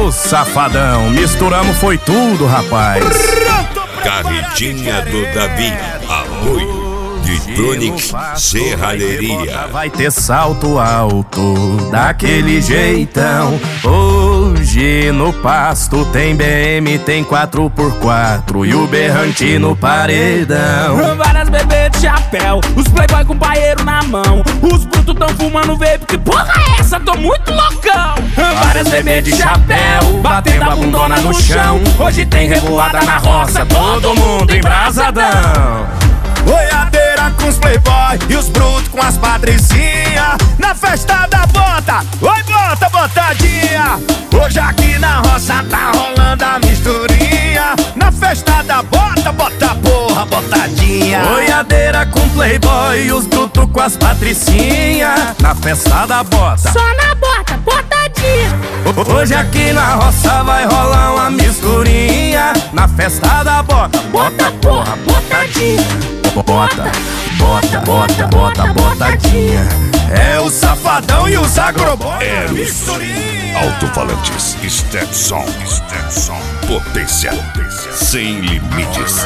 o Safadão. Misturamos foi tudo, rapaz. Carretinha do Davi. Apoio de Tronic Serralheria. Vai ter salto alto, daquele jeitão. Hoje no pasto tem BM, tem 4x4 e o berrante no paredão. Várias bebês de chapéu, os playboy com paeiro na mão. Os brutos tão fumando vape, que porra é essa? Tô muito loucão. Várias bebês de chapéu, batendo a bundona no chão. Hoje tem revoada na roça, todo mundo embrasadão. Boiadeira com os playboy e os brutos com as patricinhas. Na festa da bota, oi bota, botadinha. Hoje aqui na roça tá rolando a misturinha. Na festa da bota, bota porra, botadinha. Boiadeira com playboy e os brutos com as patricinhas. Na festa da bota, Só na bota, botadinha. hoje aqui na roça vai rolar uma misturinha. Na festa da bota, bota porra, botadinha. Bota, bota, bota, bota, botadinha. É o Safadão e os agroboy. É misturinha. Alto-falantes, Stetson, potência sem limites.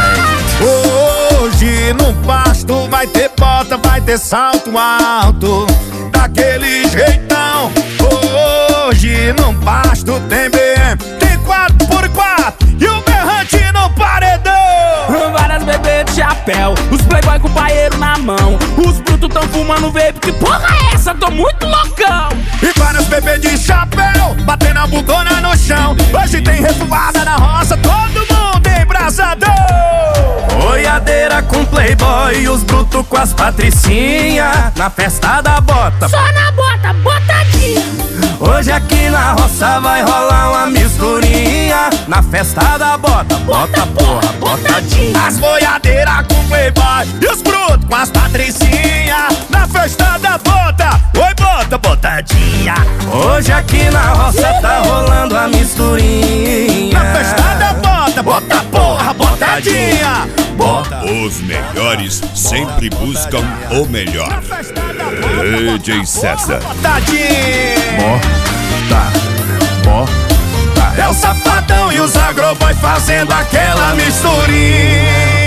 Hoje no pasto vai ter bota, vai ter salto alto, daquele jeitão. Hoje no pasto tem BM, tem 4x4 e o berrante no paredão. Várias bebês de chapéu, os playboy com paeiro na mão. Os brutos tão fumando vape, que porra é essa? Tô muito loucão. E vários bebês de chapéu, batendo a bundona no chão. Hoje tem revoada na roça, todo mundo embrasadão. Boiadeira com playboy e os brutos com as patricinhas. Na festa da bota, Só na bota, botadinha. hoje aqui na roça vai rolar uma misturinha. Na festa da bota, bota porra, botadinha. As boiadeiras com playboy e os brutos com as patricinhas. Na festa da bota, oi bota, botadinha. Hoje aqui na roça tá rolando a misturinha. Na festa da bota, bota porra, botadinha. Bota. Os melhores sempre buscam o melhor. DJ César. Botadinha. Bota. É o Safadão e os agroboy fazendo aquela misturinha.